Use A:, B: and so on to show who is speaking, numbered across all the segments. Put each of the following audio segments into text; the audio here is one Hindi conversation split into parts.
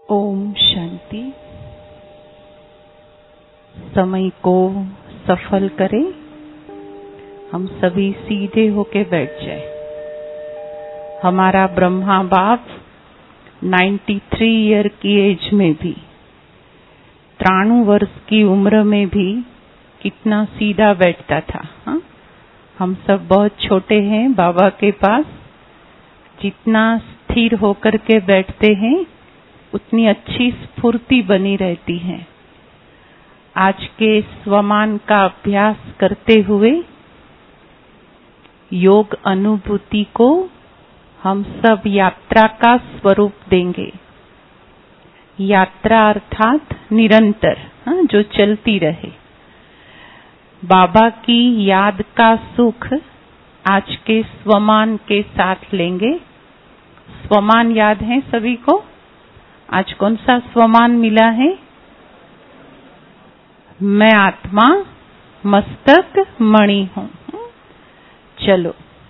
A: ओम शांति। समय को सफल करें। हम सभी सीधे होके बैठ जाएं। हमारा ब्रह्मा बाप 93 ईयर की एज में भी, 93 वर्ष की उम्र में भी कितना सीधा बैठता था। हाँ? हम सब बहुत छोटे हैं बाबा के पास। जितना स्थिर होकर के बैठते हैं उतनी अच्छी स्फूर्ति बनी रहती है। आज के स्वमान का अभ्यास करते हुए योग अनुभूति को हम सब यात्रा का स्वरूप देंगे। यात्रा अर्थात निरंतर, जो चलती रहे। बाबा की याद का सुख आज के स्वमान के साथ लेंगे। स्वमान याद है सभी को? आज कौन सा स्वमान मिला है? मैं आत्मा मस्तक मणि हूं। चलो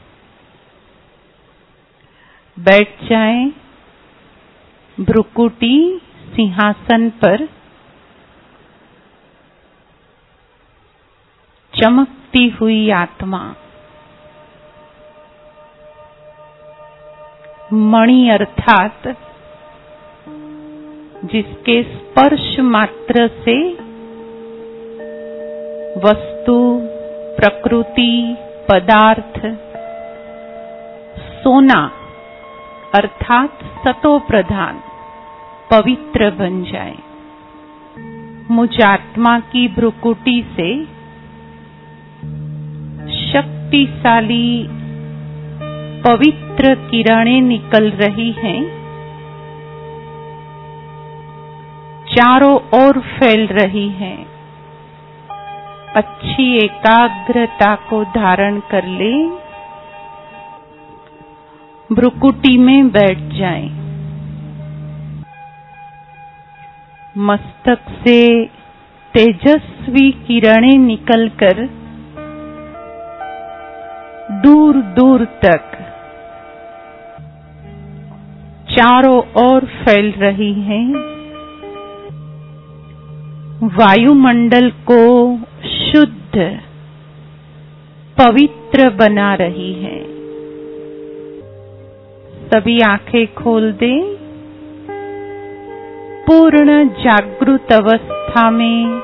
A: बैठ जाएं भ्रुकुटी सिंहासन पर। चमकती हुई आत्मा, मणि अर्थात जिसके स्पर्श मात्र से वस्तु, प्रकृति, पदार्थ, सोना अर्थात सतो प्रधान पवित्र बन जाए। मुझ आत्मा की भ्रुकुटी से शक्तिशाली पवित्र किरणें निकल रही हैं, चारों ओर फैल रही हैं। अच्छी एकाग्रता को धारण कर ले। भ्रुकुटी में बैठ जाएं। मस्तक से तेजस्वी किरणें निकलकर दूर दूर तक चारों ओर फैल रही हैं। वायुमंडल को शुद्ध पवित्र बना रही है। सभी आंखें खोल दें। पूर्ण जागृत अवस्था में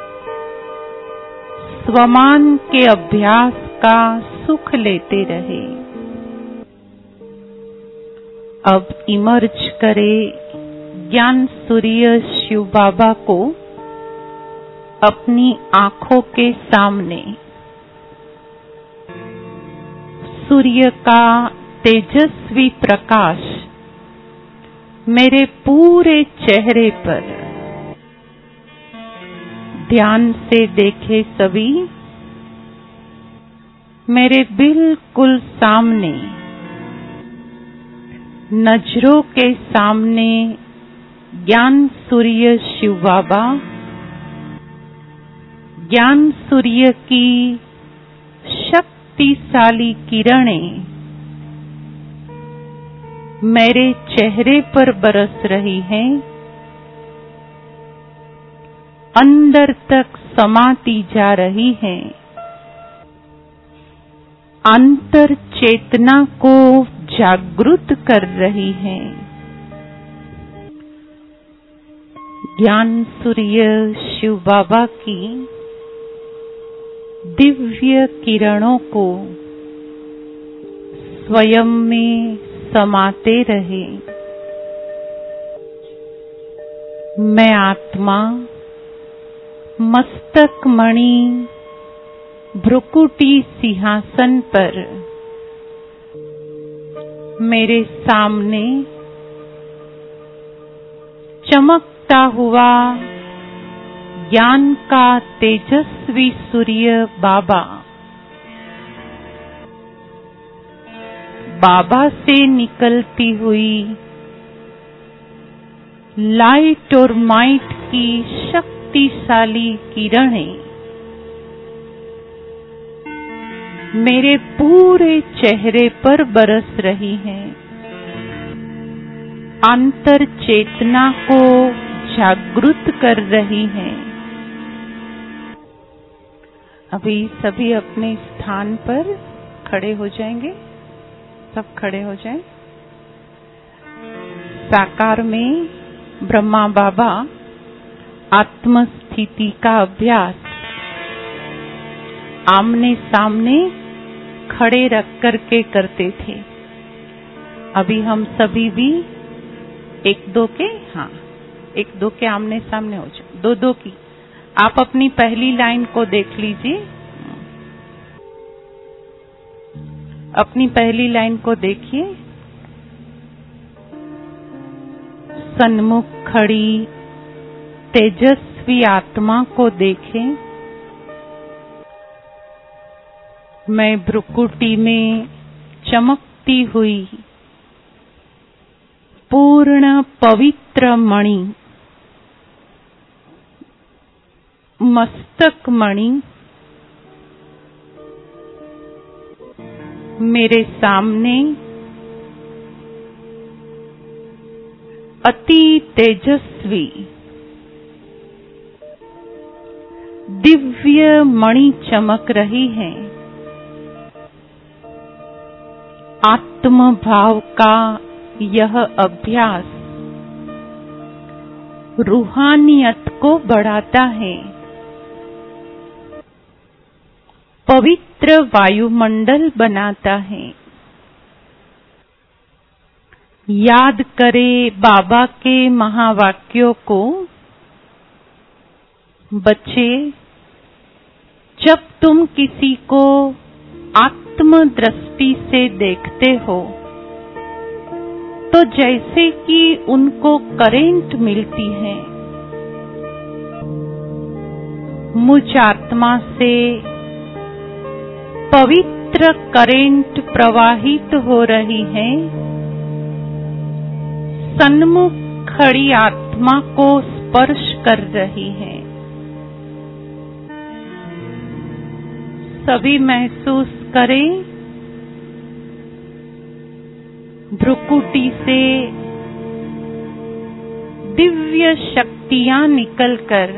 A: स्वमान के अभ्यास का सुख लेते रहे। अब इमर्ज करे ज्ञान सूर्य शिव बाबा को अपनी आंखों के सामने। सूर्य का तेजस्वी प्रकाश मेरे पूरे चेहरे पर। ध्यान से देखे सभी। मेरे बिल्कुल सामने, नजरों के सामने ज्ञान सूर्य शिव बाबा, ज्ञान सूर्य की शक्तिशाली किरणें मेरे चेहरे पर बरस रही हैं। अंदर तक समाती जा रही हैं। अंतर चेतना को जागृत कर रही हैं। ज्ञान सूर्य शिव बाबा की दिव्य किरणों को स्वयं में समाते रहे। मैं आत्मा मस्तक मणि भ्रुकुटी सिंहासन पर। मेरे सामने चमकता हुआ ज्ञान का तेजस्वी सूर्य बाबा। बाबा से निकलती हुई लाइट और माइट की शक्तिशाली किरणें मेरे पूरे चेहरे पर बरस रही हैं। अंतर चेतना को जागृत कर रही हैं। अभी सभी अपने स्थान पर खड़े हो जाएंगे, सब खड़े हो जाएं। साकार में ब्रह्मा बाबा आत्मस्थिति का अभ्यास आमने सामने खड़े रख करके करते थे। अभी हम सभी भी एक दो के आमने सामने हो जाओ, दो दो की। आप अपनी पहली लाइन को देख लीजिए, अपनी पहली लाइन को देखिए। सन्मुख खड़ी तेजस्वी आत्मा को देखें। मैं भ्रुकुटी में चमकती हुई पूर्ण पवित्र मणि, मस्तक मणि मेरे सामने अति तेजस्वी दिव्य मणि चमक रही है। आत्म भाव का यह अभ्यास रूहानियत को बढ़ाता है, पवित्र वायुमंडल बनाता है। याद करे बाबा के महावाक्यों को। बच्चे, जब तुम किसी को आत्म दृष्टि से देखते हो तो जैसे कि उनको करंट मिलती है, मुझ आत्मा से पवित्र करंट प्रवाहित हो रही है। सन्मुख खड़ी आत्मा को स्पर्श कर रही है। सभी महसूस करें, भ्रुकुटी से दिव्य शक्तियां निकलकर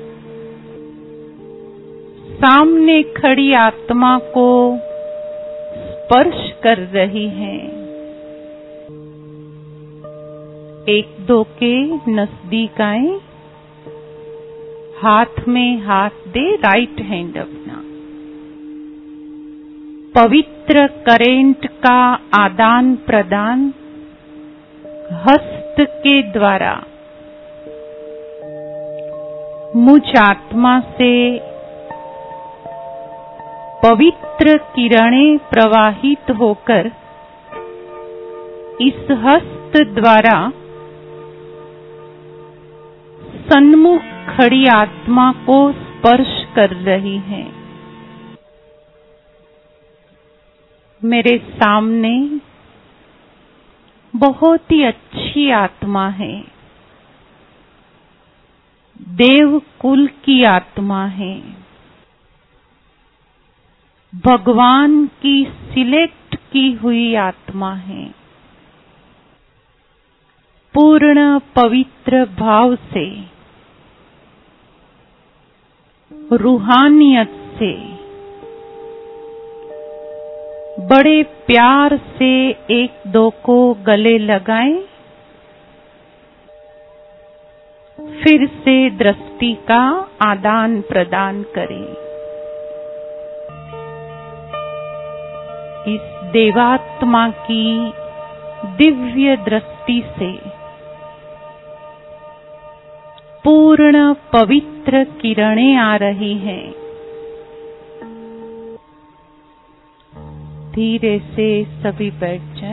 A: सामने खड़ी आत्मा को स्पर्श कर रही हैं। एक दो के नजदीक आए, हाथ में हाथ दे, राइट हैंड अपना। पवित्र करंट का आदान प्रदान हस्त के द्वारा मुझ आत्मा से पवित्र किरणें प्रवाहित होकर इस हस्त द्वारा सन्मुख खड़ी आत्मा को स्पर्श कर रही है। मेरे सामने बहुत ही अच्छी आत्मा है, देव कुल की आत्मा है, भगवान की सिलेक्ट की हुई आत्मा है। पूर्ण पवित्र भाव से, रूहानियत से, बड़े प्यार से एक दो को गले लगाएं। फिर से दृष्टि का आदान प्रदान करें। इस देवात्मा की दिव्य दृष्टि से पूर्ण पवित्र किरणें आ रही हैं। धीरे से सभी बैठ जाएं।